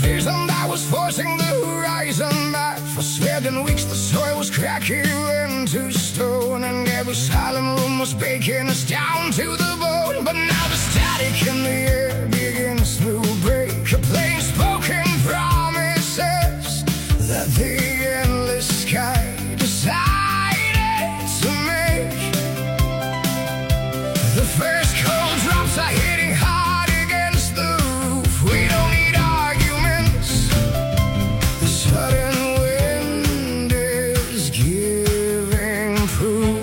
season that was forcing the horizon back. For 7 weeks the soil was cracking into stone, and every silent room was baking us down to the bone. But now the static in the air begins to break. A plain spoken promises that the endless sky decided to make. The first cold drops are hitting hard against the roof. We don't need arguments. The sudden wind is giving proof.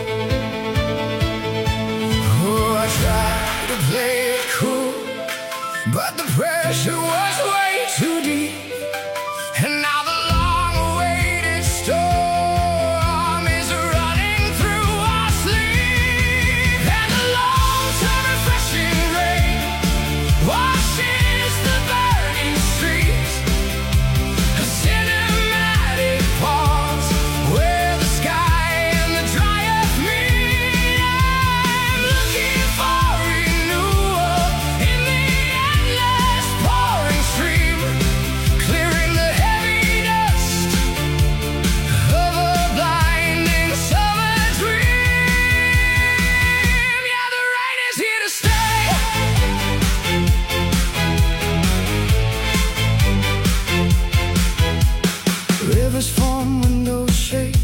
Oh, I tried to play it cool, but the pressure was way too deep. And now the long-awaited storm is running through our sleep. And the long-term refreshing rain washes the burning streets. A cinematic pause where the sky and the dry earth meet. I'm looking for renewal in the endless pouring stream, clearing the heavy dust of a blinding summer dream. Yeah, the rain is here to stay. Rivers form, windows shake.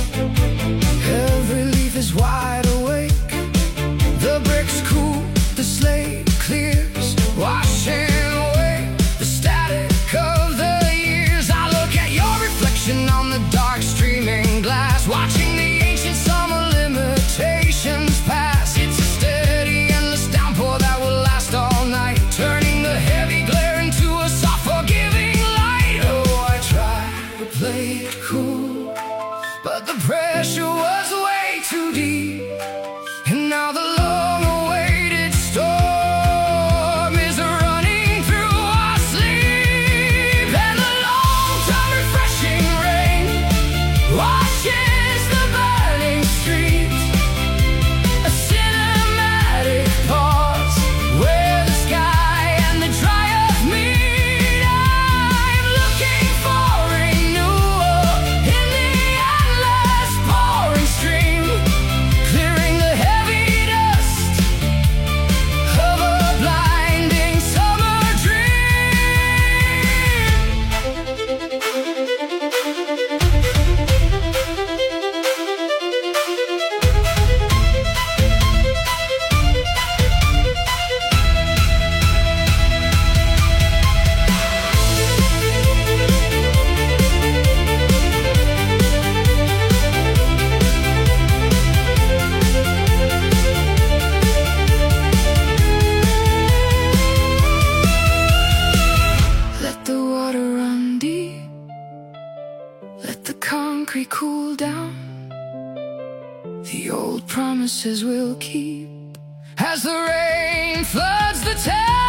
Every leaf is wide awake. The bricks cool, the slate clears, washing away the static of the years. I look at your reflection on the dark streaming glass, watching the ancient summer limitations pass. It's a steady, endless downpour that will last all night, turning the heavy glare into a soft, forgiving light. Oh, I tried to play it cool, but the pressure was way too deep. And now the long-awaited storm is running through our sleep. And the long-term refreshing rain washes the burning streets. A cinematic pause where the sky and the dry earth meet. I'm looking for renewal in the endless pouring stream, clearing the heavy dust of a blinding summer dream. Let the water run deep, let the concrete cool down. The old promises we'll keep as the rain floods the town.